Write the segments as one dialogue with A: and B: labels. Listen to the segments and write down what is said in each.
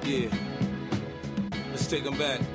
A: Yeah. Let's take them back.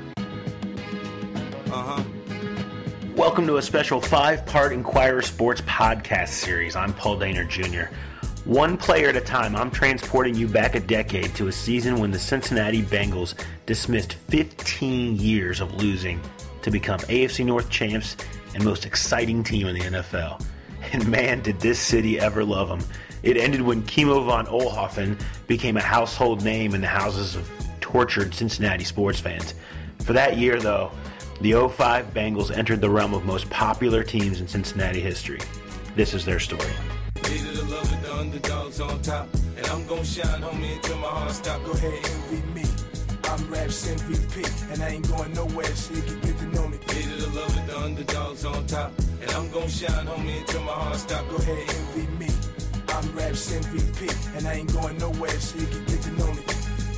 B: Welcome to a special 5-part Inquirer Sports podcast series. I'm Paul Dehner Jr. One player at a time, I'm transporting you back a decade to a season when the Cincinnati Bengals dismissed 15 years of losing to become AFC North champs and most exciting team in the NFL. And man, did this city ever love them. It ended when Kimo von Oelhoffen became a household name in the houses of tortured Cincinnati sports fans. For that year, though, the 05 Bengals entered the realm of most popular teams in Cincinnati history. This is their story.
A: Needed to love with the underdogs on top. And I'm gon' shine, homie, until my heart stop. Go ahead, envy me. I'm Raps MVP, and I ain't going nowhere, so you can get to know me. Needed to love with the underdogs on top. And I'm gon' shine, homie, until my heart stop. Go ahead, envy me. I'm Raps MVP, and I ain't going nowhere, so you can get to know me.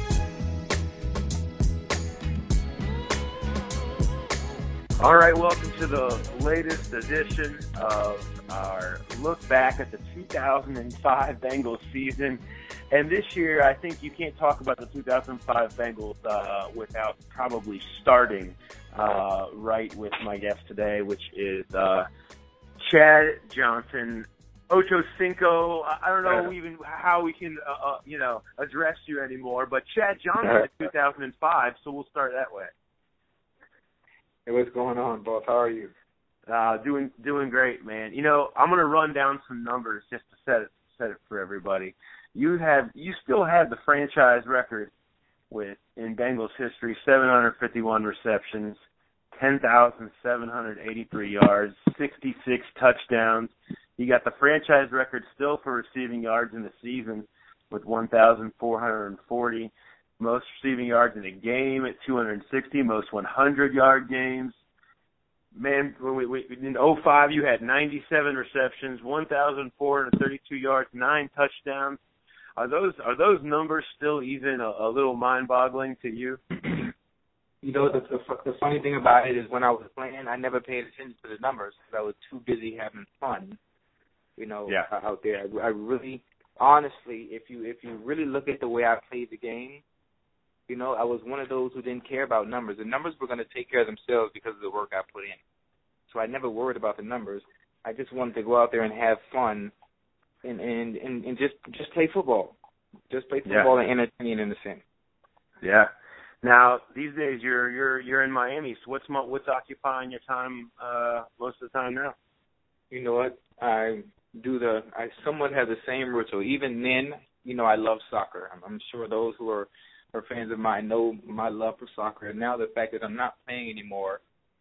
C: All right, welcome to the latest edition of our look back at the 2005 Bengals season. And this year, I think you can't talk about the 2005 Bengals without probably starting right with my guest today, which is Chad Johnson. Ocho Cinco. I don't know even how we can, address you anymore, but Chad Johnson in 2005, so we'll start that way.
D: Hey, what's going on, boss? How are you?
C: Doing great, man. You know, I'm gonna run down some numbers just to set it for everybody. You still have the franchise record in Bengals history: 751 receptions, 10,783 yards, 66 touchdowns. You got the franchise record still for receiving yards in the season with 1,440. Most receiving yards in a game at 260, most 100-yard games. Man, in 05, you had 97 receptions, 1,432 yards, 9 touchdowns. Are those numbers still even a little mind-boggling to you?
D: You know, the funny thing about it is when I was playing, I never paid attention to the numbers because I was too busy having fun, out there. I really, honestly, if you really look at the way I played the game, I was one of those who didn't care about numbers. The numbers were going to take care of themselves because of the work I put in. So I never worried about the numbers. I just wanted to go out there and have fun and just play football. Just play football and entertain in a sense.
C: Yeah. Now, these days you're in Miami, so what's occupying your time most of the time now?
D: You know what? I somewhat have the same ritual. Even then, I love soccer. I'm sure those who are fans of mine know my love for soccer. And now the fact that I'm not playing anymore,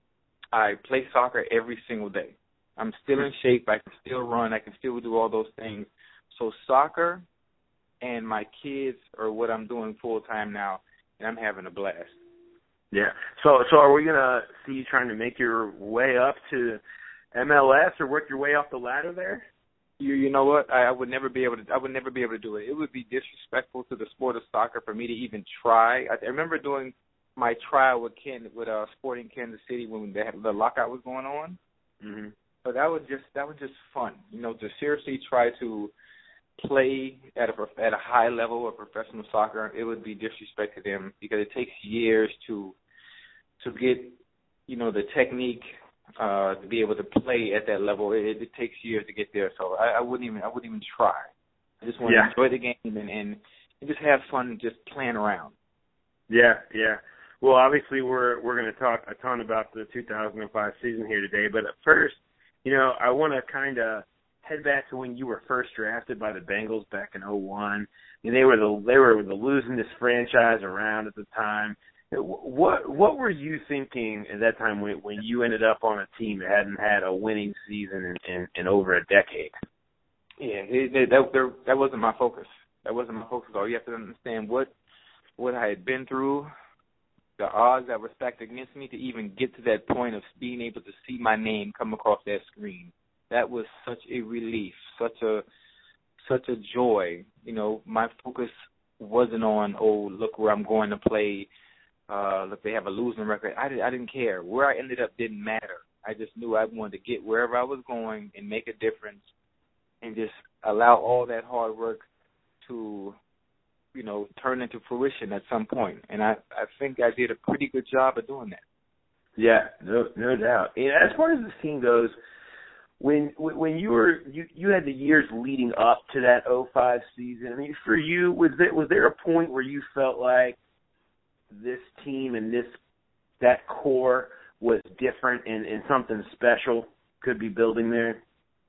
D: I play soccer every single day. I'm still in shape. I can still run. I can still do all those things. So soccer and my kids are what I'm doing full time now, and I'm having a blast.
C: Yeah. So are we gonna see you trying to make your way up to MLS or work your way up the ladder there?
D: You know what? I would never be able to do it. It would be disrespectful to the sport of soccer for me to even try. I remember doing my trial with Sporting Kansas City when the lockout was going on.
C: Mm-hmm.
D: But that was just fun. To seriously try to play at a high level of professional soccer, it would be disrespect to them because it takes years to get the technique. To be able to play at that level, it takes years to get there. So I wouldn't even try. I just want to enjoy the game and just have fun, just playing around.
C: Yeah. Well, obviously we're going to talk a ton about the 2005 season here today, but at first, I want to kind of head back to when you were first drafted by the Bengals back in 2001. And they were the losingest franchise around at the time. What were you thinking at that time when you ended up on a team that hadn't had a winning season in over a decade?
D: Yeah, that wasn't my focus. That wasn't my focus at all. You have to understand what I had been through, the odds that were stacked against me to even get to that point of being able to see my name come across that screen. That was such a relief, such a joy. My focus wasn't on, look where I'm going to play. Look, they have a losing record. I didn't care. Where I ended up didn't matter. I just knew I wanted to get wherever I was going and make a difference and just allow all that hard work to, turn into fruition at some point. And I think I did a pretty good job of doing that.
C: Yeah, no doubt. And as far as this team goes, when you had the years leading up to that 2005 season, I mean, for you, was there a point where you felt like this team and that core was different and something special could be building there?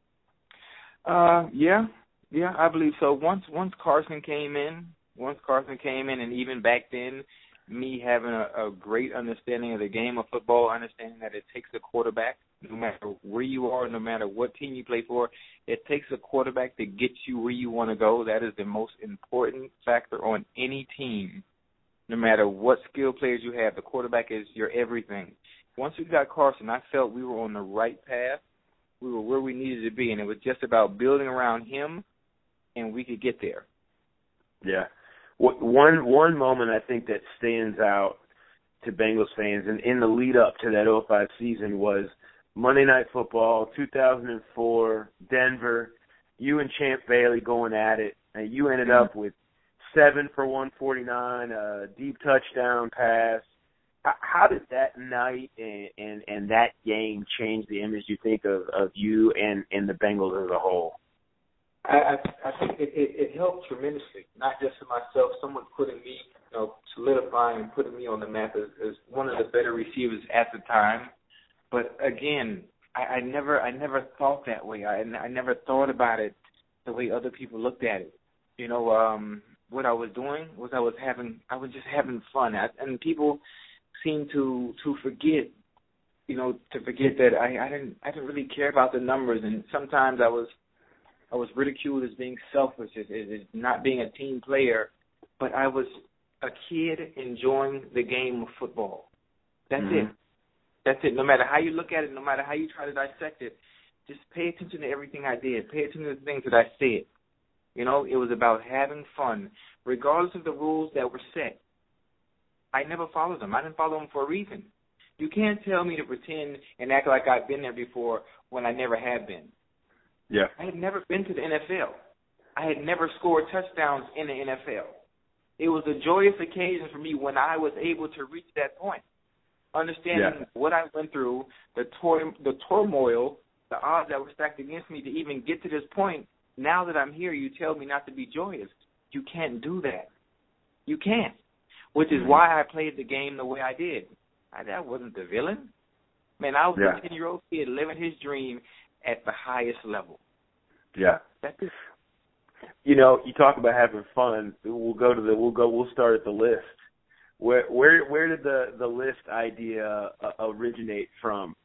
D: Yeah, I believe so. Once Carson came in, and even back then, me having a great understanding of the game of football, understanding that it takes a quarterback, no matter where you are, no matter what team you play for, it takes a quarterback to get you where you want to go. That is the most important factor on any team. No matter what skill players you have, the quarterback is your everything. Once we got Carson, I felt we were on the right path. We were where we needed to be, and it was just about building around him, and we could get there.
C: Yeah. One moment I think that stands out to Bengals fans and in the lead up to that 2005 season was Monday Night Football, 2004, Denver, you and Champ Bailey going at it, and you ended up with 7 for 149, a deep touchdown pass. How did that night and that game change the image, you think, of you and the Bengals as a whole?
D: I think it helped tremendously, not just for myself, someone putting me, solidifying and putting me on the map as one of the better receivers at the time. But again, I never thought that way. I never thought about it the way other people looked at it. What I was doing was I was just having fun, and people seem to forget, that I didn't really care about the numbers, and sometimes I was ridiculed as being selfish, as not being a team player, but I was a kid enjoying the game of football. That's it. That's it. No matter how you look at it, no matter how you try to dissect it, just pay attention to everything I did. Pay attention to the things that I said. It was about having fun, regardless of the rules that were set. I never followed them. I didn't follow them for a reason. You can't tell me to pretend and act like I've been there before when I never have been.
C: Yeah.
D: I had never been to the NFL. I had never scored touchdowns in the NFL. It was a joyous occasion for me when I was able to reach that point. Understanding what I went through, the turmoil, the odds that were stacked against me to even get to this point. Now that I'm here, you tell me not to be joyous. You can't do that. You can't. Which is why I played the game the way I did. I wasn't the villain. Man, I was a 10-year-old kid living his dream at the highest level.
C: Yeah.
D: That's it.
C: You talk about having fun. We'll start at the list. Where did the list idea originate from?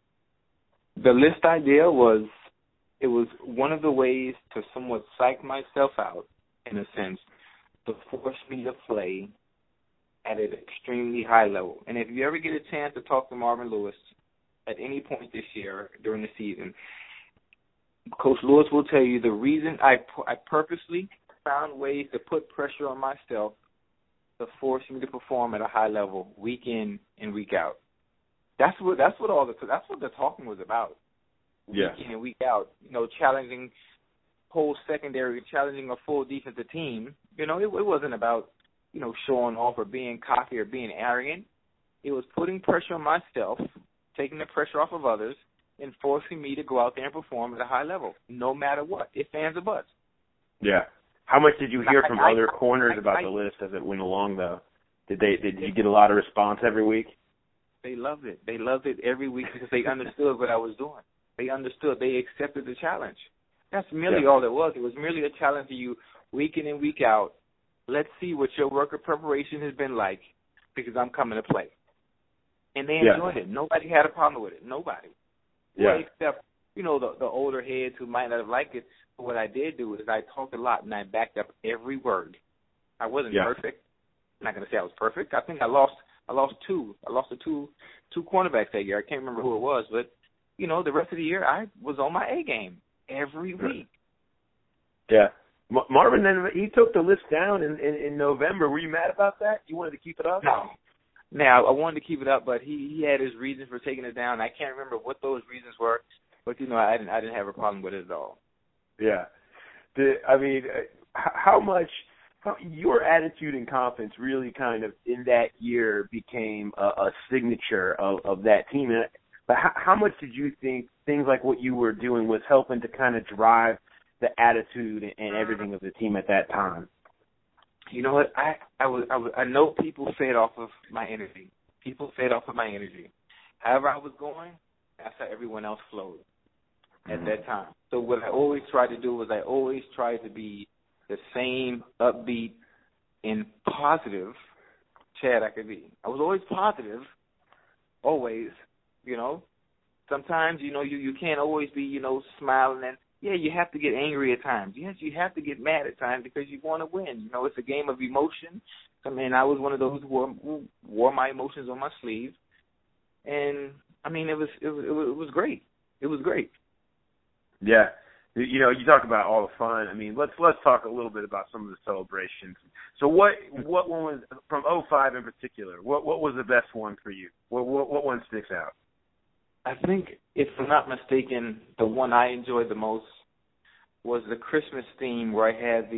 D: The list idea was one of the ways to somewhat psych myself out, in a sense, to force me to play at an extremely high level. And if you ever get a chance to talk to Marvin Lewis at any point this year during the season, Coach Lewis will tell you the reason I purposely found ways to put pressure on myself to force me to perform at a high level week in and week out. That's what the talking was about. Week in and week out, challenging whole secondary, challenging a full defensive team. It wasn't about, showing off or being cocky or being arrogant. It was putting pressure on myself, taking the pressure off of others, and forcing me to go out there and perform at a high level, no matter what, if fans or buts.
C: Yeah. How much did you hear from other corners about the list as it went along, though? Did you get a lot of response every week?
D: They loved it. They loved it every week because they understood what I was doing. They understood. They accepted the challenge. That's merely all it was. It was merely a challenge to you week in and week out. Let's see what your work of preparation has been like because I'm coming to play. And they enjoyed it. Nobody had a problem with it. Nobody.
C: Yeah.
D: Well, except, the older heads who might not have liked it. But what I did do is I talked a lot and I backed up every word. I wasn't perfect. I'm not going to say I was perfect. I think I lost two. I lost two cornerbacks that year. I can't remember who it was, but the rest of the year I was on my A game every week.
C: Yeah. Marvin, then he took the list down in November. Were you mad about that? You wanted to keep it up?
D: No. Now, I wanted to keep it up, but he had his reasons for taking it down. I can't remember what those reasons were, but I didn't have a problem with it at all.
C: Yeah. How much your attitude and confidence really kind of in that year became a signature of that team. But how much did you think things like what you were doing was helping to kind of drive the attitude and everything of the team at that time?
D: You know what? I know people fed off of my energy. People fed off of my energy. However I was going, that's how everyone else flowed at that time. So what I always tried to do was I always tried to be the same upbeat and positive Chad I could be. I was always positive, always, you know. Sometimes, you know, you can't always be, you know, smiling and, yeah, you have to get angry at times. Yes, you have to get mad at times because you want to win. You know, it's a game of emotion. I mean, I was one of those who wore my emotions on my sleeve. And, I mean, it was great. It was great.
C: Yeah. You know, you talk about all the fun. I mean, let's talk a little bit about some of the celebrations. So what one was from 05 in particular? What was the best one for you? What one sticks out?
D: I think, if I'm not mistaken, the one I enjoyed the most was the Christmas theme where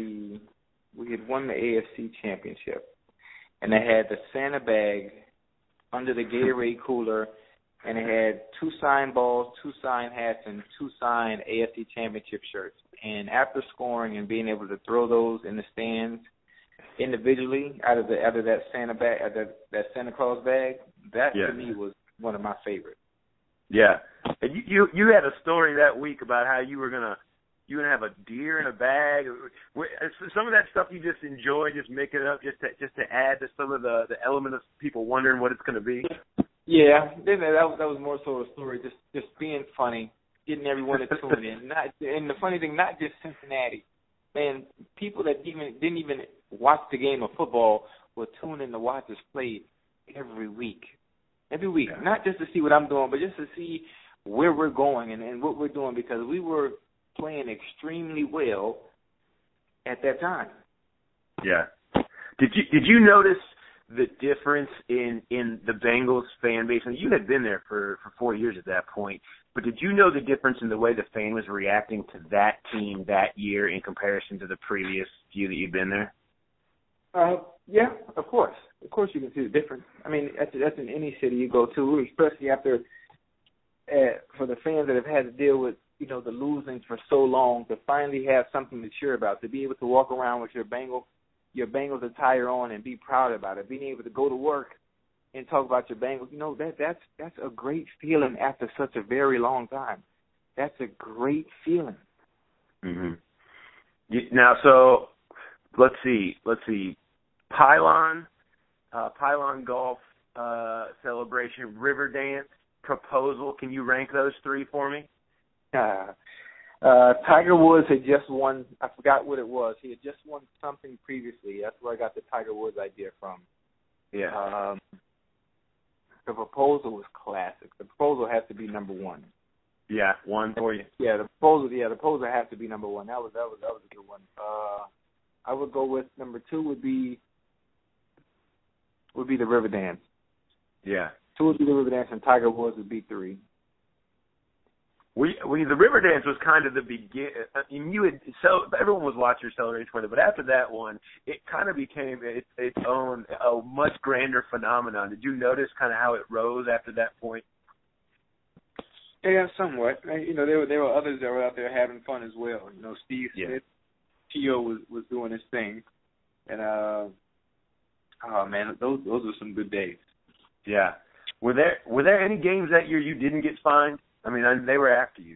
D: we had won the AFC championship, and they had the Santa bag under the Gatorade cooler, and it had 2 signed balls, 2 signed hats, and 2 signed AFC championship shirts. And after scoring and being able to throw those in the stands individually out of that Santa bag, that Santa Claus bag, that to me was one of my favorites.
C: Yeah, and you had a story that week about how you were gonna have a deer in a bag. Some of that stuff you just enjoy, just make it up, just to add to some of the element of people wondering what it's gonna be.
D: Yeah, that was more so a story, just being funny, getting everyone to tune in. And the funny thing, not just Cincinnati, man, people that didn't even watch the game of football will tune in to watch us play every week. Yeah. Not just to see what I'm doing, but just to see where we're going and what we're doing, because we were playing extremely well at that time.
C: Yeah. Did you notice the difference in the Bengals fan base? And you had been there for 4 years at that point, but did you know the difference in the way the fan was reacting to that team that year in comparison to the previous few that you'd been there?
D: Yeah, of course. Of course you can see the difference. I mean, that's in any city you go to, especially after for the fans that have had to deal with, you know, the losing for so long, to finally have something to cheer about, to be able to walk around with your Bengals attire on and be proud about it, being able to go to work and talk about your Bengals, you know, that's a great feeling after such a very long time. That's a great feeling.
C: Mm-hmm. Now, so let's see. Pylon Golf celebration, River Dance, Proposal. Can you rank those 3 for me?
D: Tiger Woods had just won. I forgot what it was. He had just won something previously. That's where I got the Tiger Woods idea from.
C: Yeah.
D: The Proposal was classic. The Proposal has to be number 1.
C: Yeah, 1 for you.
D: Yeah, the Proposal has to be number 1. That was a good one. I would go with number 2 would be the River Dance.
C: Yeah.
D: 2 would be the River Dance, and Tiger Woods would be 3.
C: The River Dance was kind of the begin. Everyone was watching your celebration for it, but after that one, it kind of became its own a much grander phenomenon. Did you notice kind of how it rose after that point?
D: Yeah, somewhat. You know, there were others that were out there having fun as well. You know, Steve Smith, Tio was doing his thing, and oh man, those were some good days. Yeah.
C: Were there any games that year you didn't get fined? I mean, they were after you.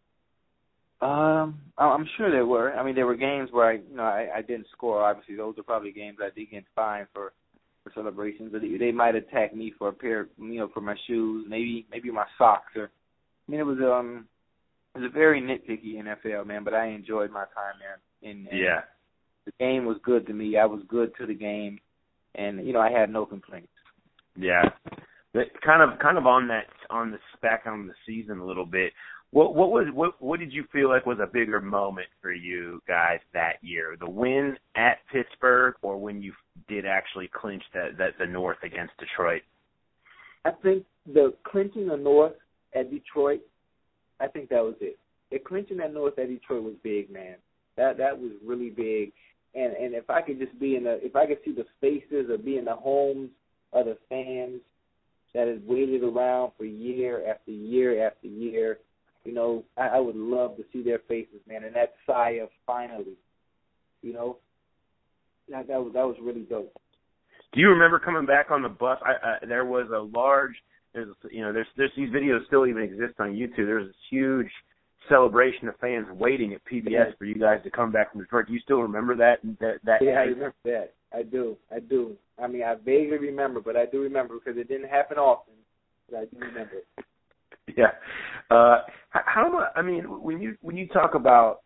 D: I'm sure there were. I mean, there were games where I didn't score. Obviously, those are probably games I did get fined for celebrations. But they might attack me for a pair, for my shoes, maybe my socks. Or I mean, it was a very nitpicky NFL, man. But I enjoyed my time there. And the game was good to me. I was good to the game, and I had no complaints.
C: Yeah. Kind of on the back on the season a little bit. What did you feel like was a bigger moment for you guys that year? The win at Pittsburgh, or when you did actually clinch the North against Detroit?
D: I think the clinching the North at Detroit, I think that was it. The clinching that North at Detroit was big, man. That was really big.
E: And if I could just if I could see the faces or be in the homes of the fans that has waited around for year after year after year, you know, I would love to see their faces, man, and that sigh of finally, you know, that was really dope.
C: Do you remember coming back on the bus? There was a large, there's these videos still even exist on YouTube. There's this huge celebration of fans waiting at PBS for you guys to come back from Detroit. Do you still remember that?
E: Yeah, I remember that. I do. I mean, I vaguely remember, but I do remember because it didn't happen often. But I do remember it.
C: Yeah. How much? I mean, when you talk about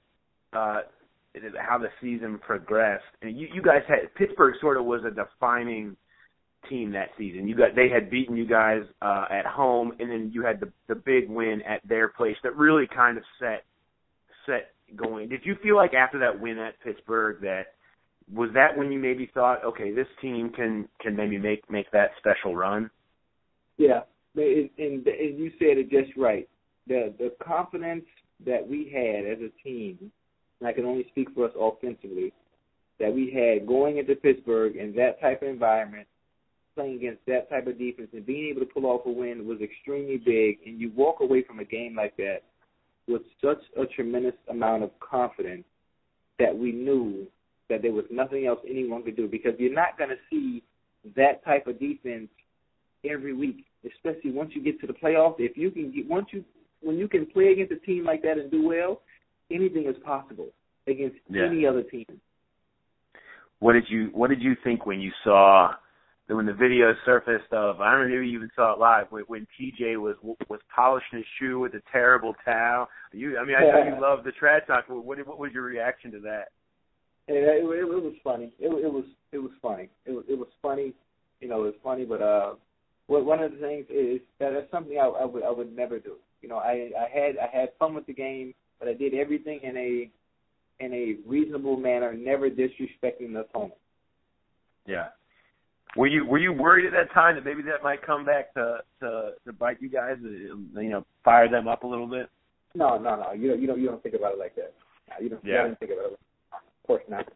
C: how the season progressed, and you guys had Pittsburgh sort of was a defining team that season. They had beaten you guys at home, and then you had the big win at their place that really kind of set going. Did you feel like after that win at Pittsburgh was that when you maybe thought, okay, this team can maybe make that special run?
E: Yeah, and you said it just right. The confidence that we had as a team, and I can only speak for us offensively, that we had going into Pittsburgh in that type of environment, playing against that type of defense, and being able to pull off a win was extremely big. And you walk away from a game like that with such a tremendous amount of confidence that we knew that there was nothing else anyone could do, because you're not going to see that type of defense every week, especially once you get to the playoffs. If you can get when you can play against a team like that and do well, anything is possible against any other team.
C: What did you think when you saw when the video surfaced of? I don't know if you even saw it live when TJ was polishing his shoe with a terrible towel. I know you love the trash talk. What was your reaction to that?
E: It was funny. It was funny. It was funny. You know, it was funny. But one of the things is that's something I would never do. You know, I had fun with the game, but I did everything in a reasonable manner, never disrespecting the opponent.
C: Yeah. Were you worried at that time that maybe that might come back to bite you guys? You know, fire them up a little bit?
E: No. You don't think about it like that. You don't think about it. Of course not.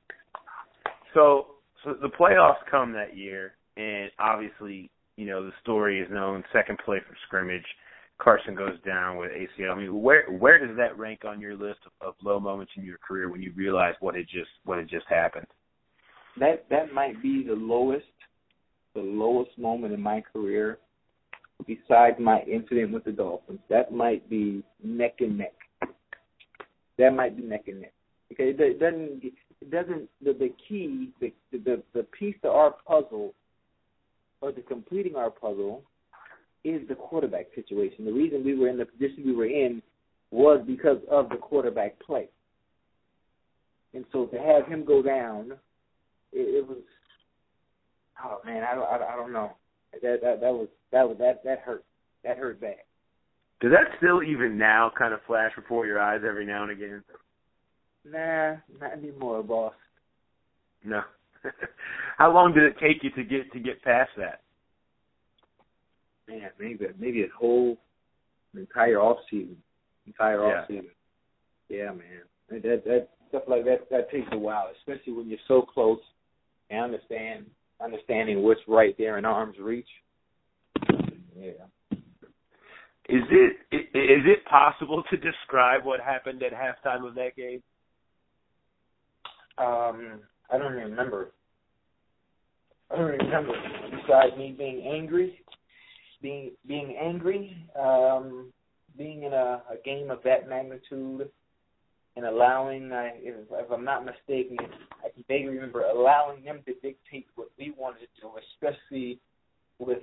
C: So the playoffs come that year, and obviously, you know, the story is known. Second play from scrimmage, Carson goes down with ACL. I mean, where does that rank on your list of low moments in your career when you realize what had just happened?
E: That might be the lowest moment in my career, besides my incident with the Dolphins. That might be neck and neck. Because it doesn't. The key, the piece to our puzzle, or to completing our puzzle, is the quarterback situation. The reason we were in the position we were in was because of the quarterback play. And so to have him go down, it was, oh man, I don't know. That hurt. That hurt bad.
C: Does that still even now kind of flash before your eyes every now and again?
E: Nah, not anymore, boss.
C: No. How long did it take you to get past that?
E: Man, maybe a whole entire off season. Yeah, man. That stuff like that takes a while, especially when you're so close and understanding what's right there in arm's reach. Yeah.
C: Is it possible to describe what happened at halftime of that game?
E: I don't remember. Besides me being angry, being in a game of that magnitude, and allowing, if I'm not mistaken, I can vaguely remember allowing them to dictate what we wanted to do, especially with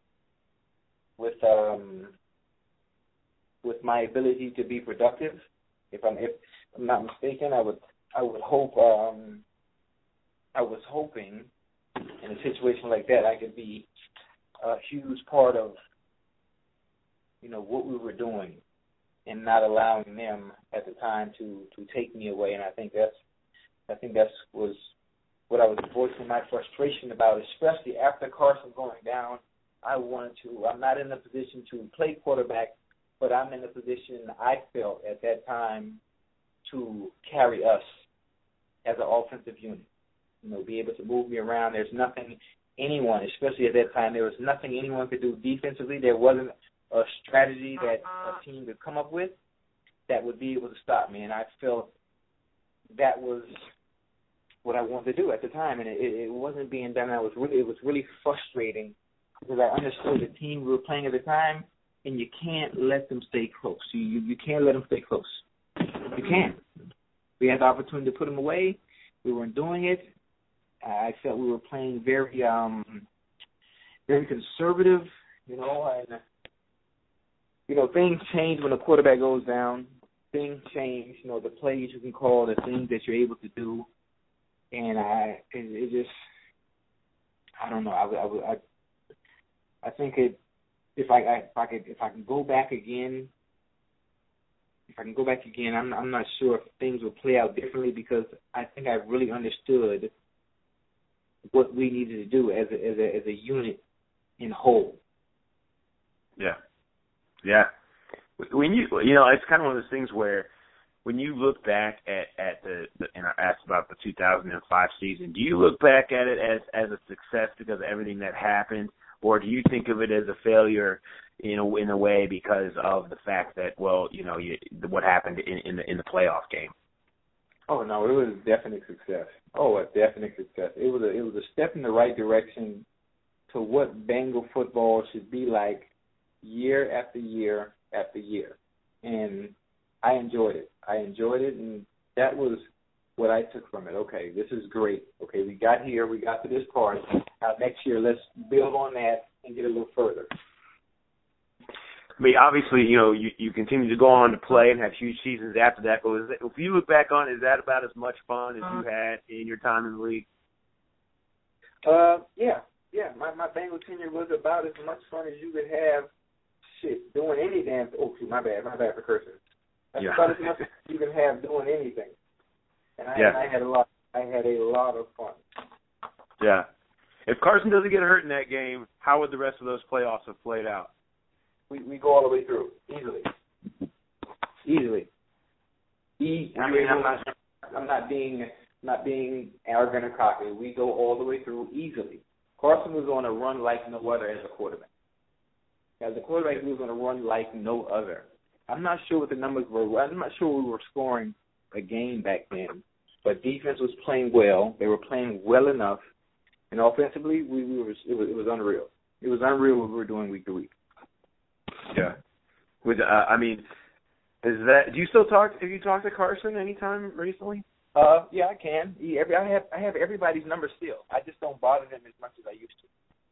E: my ability to be productive. If I'm not mistaken, I was hoping in a situation like that I could be a huge part of, you know, what we were doing, and not allowing them at the time to take me away. And I think that's was what I was voicing my frustration about, especially after Carson going down. I'm not in a position to play quarterback, but I'm in a position I felt at that time to carry us as an offensive unit. be able to move me around. There's nothing anyone, especially at that time, there was nothing anyone could do defensively. There wasn't a strategy that a team could come up with that would be able to stop me. And I felt that was what I wanted to do at the time, and it wasn't being done. It was really frustrating because I understood the team we were playing at the time, and you can't let them stay close. You can't let them stay close. You can't. We had the opportunity to put them away. We weren't doing it. I felt we were playing very, very conservative, and things change when the quarterback goes down. Things change, the plays you can call, the things that you're able to do, and I don't know. I think if I can go back again. If I can go back again, I'm not sure if things will play out differently because I think I really understood what we needed to do as a unit in whole.
B: Yeah. When it's kind of one of those things where when you look back at the and I asked about the 2005 season, do you look back at it as a success because of everything that happened, or do you think of it as a failure in a way because of the fact that what happened in the playoff game?
E: Oh no, it was a definite success. Oh, a definite success. It was a step in the right direction to what Bengal football should be like year after year after year, and I enjoyed it. And that was what I took from it. Okay, this is great. Okay, we got here, we got to this part. Now next year, let's build on that and get a little further.
B: I mean, obviously, you continue to go on to play and have huge seasons after that. But if you look back on, is that about as much fun as you had in your time in the league? Yeah. My Bengal tenure was about as much fun as you could have. Doing any damn. Oh, shoot, my bad for cursing. That's about as much as you can have doing anything. And I had a lot of fun. Yeah. If Carson doesn't get hurt in that game, how would the rest of those playoffs have played out?
E: We go all the way through easily. I'm not being arrogant or cocky. We go all the way through easily. Carson was on a run like no other as a quarterback. As a quarterback, he was on a run like no other. I'm not sure what the numbers were. I'm not sure we were scoring a game back then, but defense was playing well. They were playing well enough, and offensively, it was unreal. It was unreal what we were doing week to week.
B: Yeah. Do you still talk? Have you talked to Carson anytime recently?
E: Yeah, I can. I have everybody's number still. I just don't bother them as much as I used to.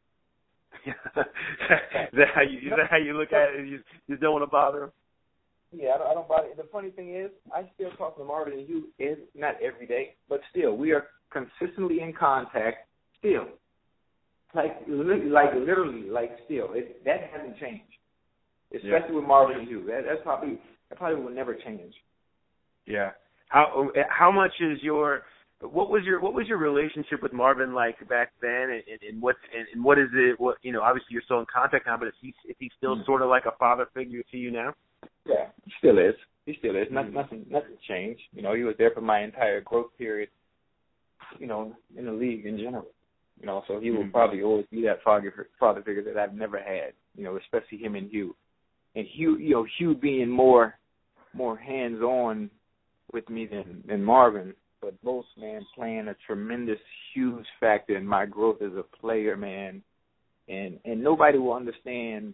B: Is that how you look at it? You don't want to bother them?
E: Yeah, I don't bother. The funny thing is, I still talk to Marvin and Hugh, not every day, but still, we are consistently in contact still. Literally, still. That hasn't changed. Especially with Marvin and Hugh. That probably will never change. Yeah.
B: How much is what was your relationship with Marvin like back then, and what is it? Obviously you're still in contact now, but is he still sort of like a father figure to you now?
E: Yeah, he still is. Nothing changed. He was there for my entire growth period. In the league in general. So he will probably always be that father figure that I've never had. Especially him and Hugh. And Hugh being more hands-on with me than Marvin, but both, man, playing a tremendous, huge factor in my growth as a player, man. And nobody will understand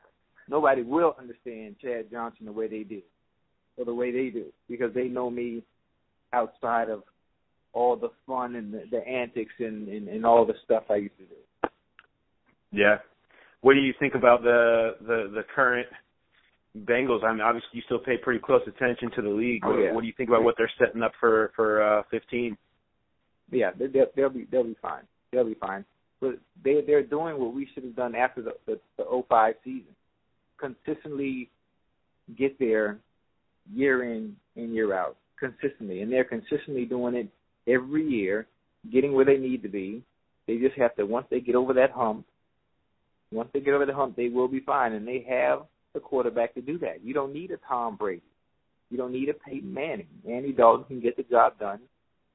E: Chad Johnson the way they do, because they know me outside of all the fun and the antics and all the stuff I used to do.
B: Yeah. What do you think about the current Bengals? I mean, obviously you still pay pretty close attention to the league.
E: Oh, yeah.
B: What do you think about what they're setting up for 15?
E: Yeah, they'll be fine. They'll be fine. But they're doing what we should have done after the 05 season. Consistently get there year in and year out. Consistently. And they're consistently doing it every year, getting where they need to be. They just have to, once they get over that hump, they will be fine. And they have the quarterback to do that. You don't need a Tom Brady. You don't need a Peyton Manning. Andy Dalton can get the job done.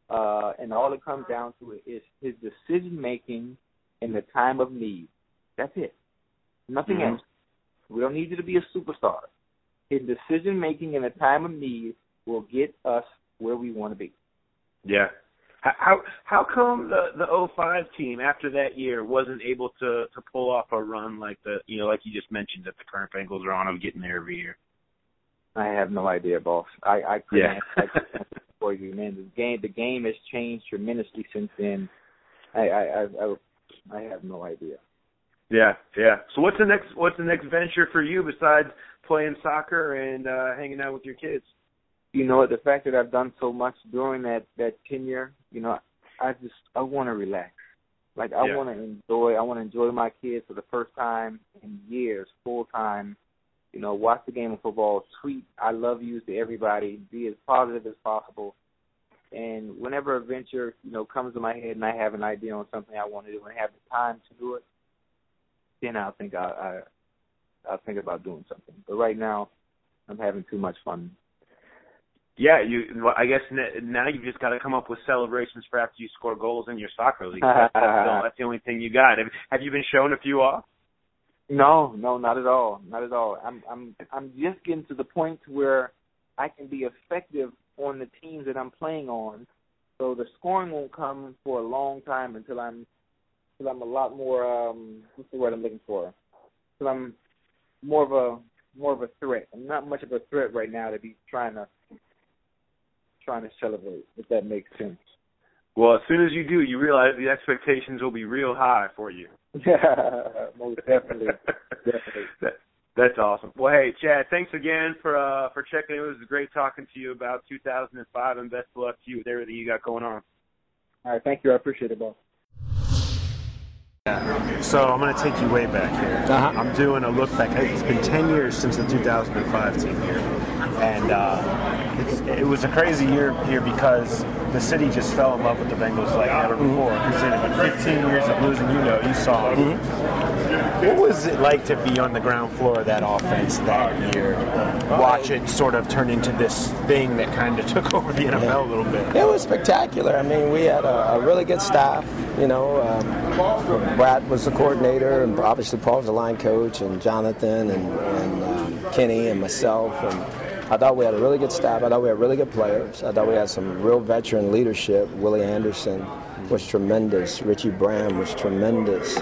E: and all it comes down to is his decision-making in the time of need. That's it. Nothing else. We don't need you to be a superstar. His decision-making in a time of need will get us where we want to be.
B: Yeah. How come the 05 team after that year wasn't able to pull off a run like like you just mentioned that the current Bengals are on of getting there every year?
E: I have no idea, boss. I couldn't answer for you, man. The game has changed tremendously since then. I have no idea.
B: Yeah. So what's the next venture for you besides playing soccer and hanging out with your kids?
E: You know, the fact that I've done so much during that tenure, you know, I want to relax. Like I want to enjoy my kids for the first time in years, full time. You know, watch the game of football, tweet I love yous to everybody, be as positive as possible. And whenever a venture, you know, comes to my head and I have an idea on something I want to do and have the time to do it, then I'll think I'll think about doing something. But right now, I'm having too much fun.
B: Yeah, I guess now you've just got to come up with celebrations for after you score goals in your soccer league. That's the only thing you got. Have you been showing a few off?
E: No, not at all. Not at all. I'm just getting to the point where I can be effective on the teams that I'm playing on. So the scoring won't come for a long time until I'm a lot more what's the word I'm looking for? Until I'm more of a threat. I'm not much of a threat right now to be trying to celebrate, if that makes sense.
B: Well, as soon as you do, you realize the expectations will be real high for you.
E: Yeah, most definitely.
B: That's awesome. Well, hey, Chad, thanks again for checking in. It was great talking to you about 2005, and best of luck to you with everything you got going on.
E: All right, thank you. I appreciate it, boss.
B: So I'm going to take you way back here. I'm doing a look back. It's been 10 years since the 2005 team here. And it was a crazy year here because the city just fell in love with the Bengals like never before. Because it had been 15 years of losing, you saw it. What was it like to be on the ground floor of that offense that year? Watch it sort of turn into this thing that kind of took over the NFL a little bit.
F: It was spectacular. I mean, we had a really good staff. You know, Brad was the coordinator, and obviously Paul was the line coach, and Jonathan and Kenny and myself. And I thought we had a really good staff. I thought we had really good players. I thought we had some real veteran leadership. Willie Anderson was tremendous. Richie Brand was tremendous.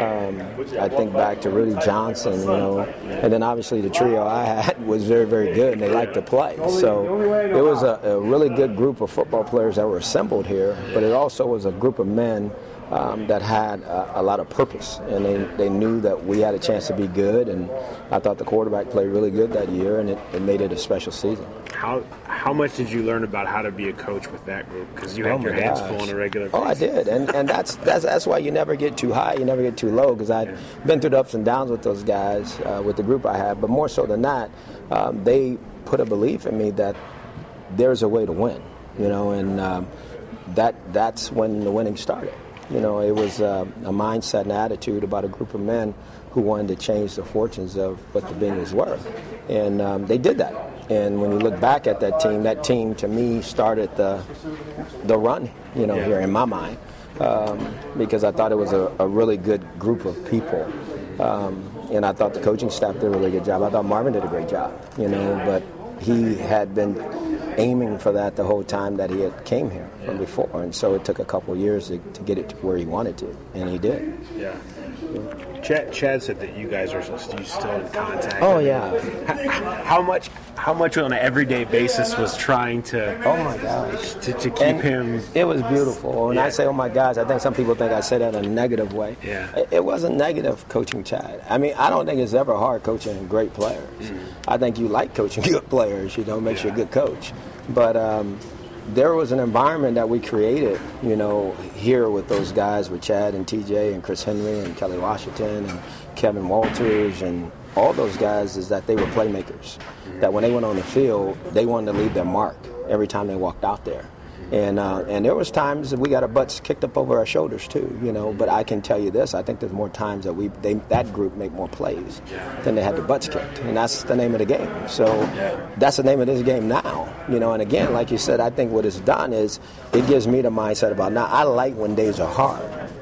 F: I think back to Rudy Johnson, and then obviously the trio I had was very, very good, and they liked to play. So it was a really good group of football players that were assembled here, but it also was a group of men that had a lot of purpose, and they knew that we had a chance to be good, and I thought the quarterback played really good that year, and it made it a special season.
B: How much did you learn about how to be a coach with that group? Because you had your hands full on a regular basis.
F: Oh, I did, and that's why you never get too high, you never get too low, because I've been through the ups and downs with those guys, with the group I had, but more so than that, they put a belief in me that there's a way to win, and that's when the winning started. It was a mindset and attitude about a group of men who wanted to change the fortunes of what the Bengals were. And they did that. And when you look back at that team to me started the run, here in my mind, because I thought it was a really good group of people. And I thought the coaching staff did a really good job. I thought Marvin did a great job, but he had been aiming for that the whole time that he had came here from before, and so it took a couple of years to get it to where he wanted to, and he did.
B: Yeah. Chad said that you guys are still in contact.
F: Oh yeah.
B: How much on an everyday basis was trying to?
F: Oh my gosh.
B: To keep him.
F: It was beautiful. When I say oh my gosh, I think some people think I say that in a negative way.
B: Yeah.
F: It wasn't negative coaching Chad. I mean, I don't think it's ever hard coaching great players. I think you like coaching good players. Makes you a good coach. But there was an environment that we created, here with those guys, with Chad and TJ and Chris Henry and Kelly Washington and Kevin Walters and all those guys, is that they were playmakers. That when they went on the field, they wanted to leave their mark every time they walked out there. And there was times that we got our butts kicked up over our shoulders too, you know. But I can tell you this: I think there's more times that that group make more plays than they had their butts kicked, and that's the name of the game. So that's the name of this game now, you know. And again, like you said, I think what it's done is it gives me the mindset about now. I like when days are hard.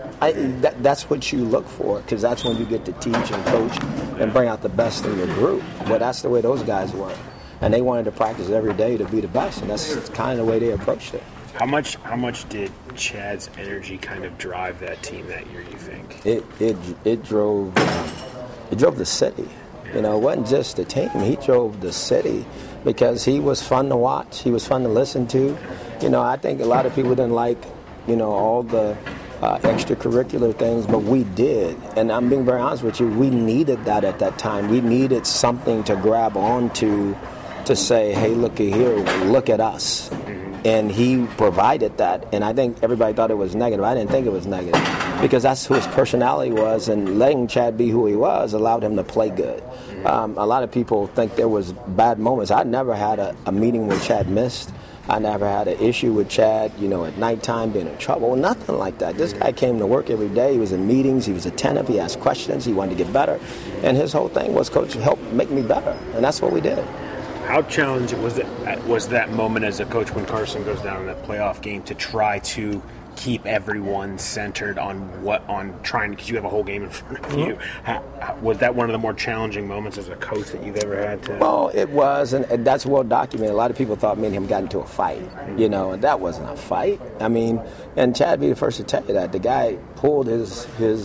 F: That's what you look for, because that's when you get to teach and coach and bring out the best in your group. But that's the way those guys were, and they wanted to practice every day to be the best, and that's kind of the way they approached it.
B: How much did Chad's energy kind of drive that team that year, you think?
F: It drove the city. You know, it wasn't just the team. He drove the city because he was fun to watch. He was fun to listen to. You know, I think a lot of people didn't like, you know, all the extracurricular things, but we did. And I'm being very honest with you, we needed that at that time. We needed something to grab onto to say, hey, looky here, look at us. And he provided that, and I think everybody thought it was negative. I didn't think it was negative because that's who his personality was, and letting Chad be who he was allowed him to play good. A lot of people think there was bad moments. I never had a meeting where Chad missed. I never had an issue with Chad, you know, at nighttime being in trouble. Nothing like that. This guy came to work every day. He was in meetings. He was attentive. He asked questions. He wanted to get better. And his whole thing was, Coach, help make me better. And that's what we did.
B: How challenging was that moment as a coach when Carson goes down in that playoff game to try to keep everyone centered on trying, because you have a whole game in front of you? Was that one of the more challenging moments as a coach that you've ever had to?
F: Well, it was, and that's well documented. A lot of people thought me and him got into a fight, you know, and that wasn't a fight. I mean, and Chad be the first to tell you that. The guy pulled his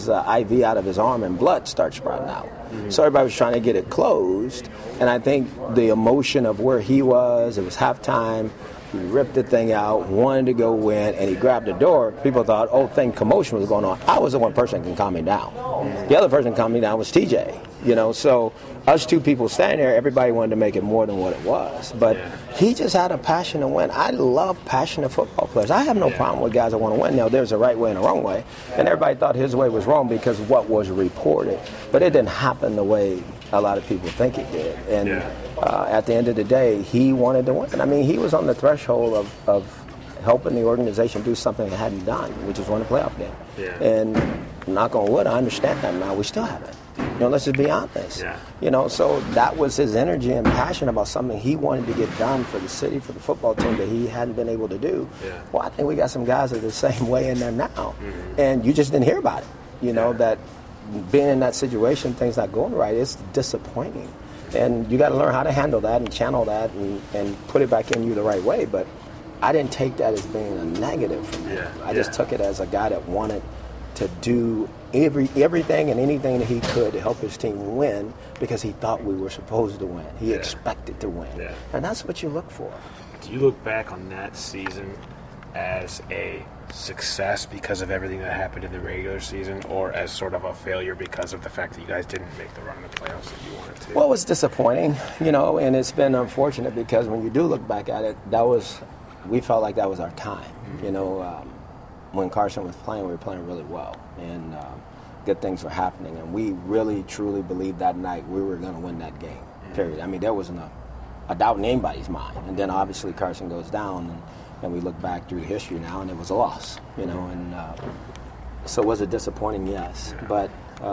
F: IV out of his arm and blood started sprouting out. So everybody was trying to get it closed, and I think the emotion of where he was, it was halftime, he ripped the thing out, wanted to go win, and he grabbed the door. People thought, commotion was going on. I was the one person that can calm me down. The other person that calmed me down was TJ, you know, so us two people standing there, everybody wanted to make it more than what it was. But he just had a passion to win. I love passionate football players. I have no problem with guys that want to win. Now, there's a right way and a wrong way, and everybody thought his way was wrong because of what was reported. But it didn't happen the way a lot of people think it did. And at the end of the day, he wanted to win. I mean, he was on the threshold of helping the organization do something they hadn't done, which is win a playoff game. And knock on wood, I understand that now. We still haven't. You know, let's just be honest. You know, so that was his energy and passion about something he wanted to get done for the city, for the football team that he hadn't been able to do. Well, I think we got some guys that are the same way in there now. And you just didn't hear about it. You know, that being in that situation, things not going right, it's disappointing. And you got to learn how to handle that and channel that and put it back in you the right way. But I didn't take that as being a negative for me. I just took it as a guy that wanted to do everything and anything that he could to help his team win because he thought we were supposed to win. He expected to win. And that's what you look for.
B: Do you look back on that season as a success because of everything that happened in the regular season, or as sort of a failure because of the fact that you guys didn't make the run in the playoffs that you wanted to?
F: Well, it was disappointing, you know, and it's been unfortunate because when you do look back at it, we felt like that was our time. You know, when Carson was playing, we were playing really well, and good things were happening, and we really, truly believed that night we were going to win that game, period. I mean, there wasn't a doubt in anybody's mind, and then obviously Carson goes down, and we look back through history now, and it was a loss, you know, and so was it disappointing? Yes, but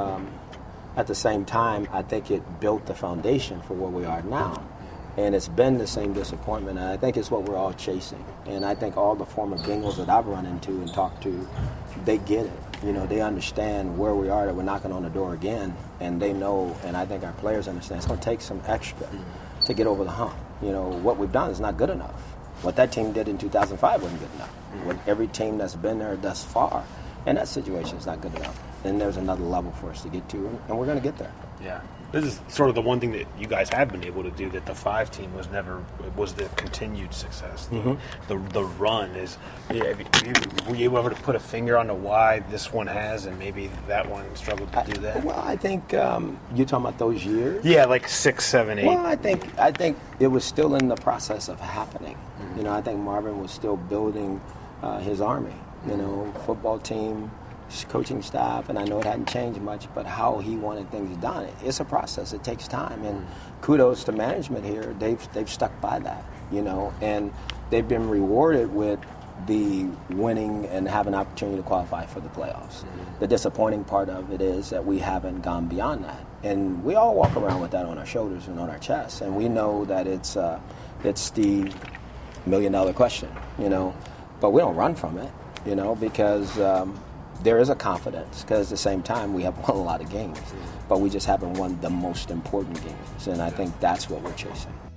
F: at the same time, I think it built the foundation for where we are now. And it's been the same disappointment, and I think it's what we're all chasing. And I think all the former Bengals that I've run into and talked to, they get it. You know, they understand where we are, that we're knocking on the door again, and they know, and I think our players understand, it's going to take some extra to get over the hump. You know, what we've done is not good enough. What that team did in 2005 wasn't good enough. What every team that's been there thus far, and that situation is not good enough. And there's another level for us to get to, and we're going to get there.
B: Yeah. This is sort of the one thing that you guys have been able to do that the 5 team was the continued success. The run is. Were you able to put a finger on why this one has and maybe that one struggled to do that?
F: Well, I think you're talking about those years.
B: Yeah, like 6, 7, 8.
F: Well, I think it was still in the process of happening. You know, I think Marvin was still building his army. You know, football team, coaching staff, and I know it hadn't changed much, but how he wanted things done, it's a process. It takes time, and kudos to management here. They've stuck by that, you know, and they've been rewarded with the winning and have an opportunity to qualify for the playoffs. The disappointing part of it is that we haven't gone beyond that. And we all walk around with that on our shoulders and on our chests. And we know that it's the $1 million question, but we don't run from it, because there is a confidence, because at the same time we have won a lot of games, but we just haven't won the most important games. And I think that's what we're chasing.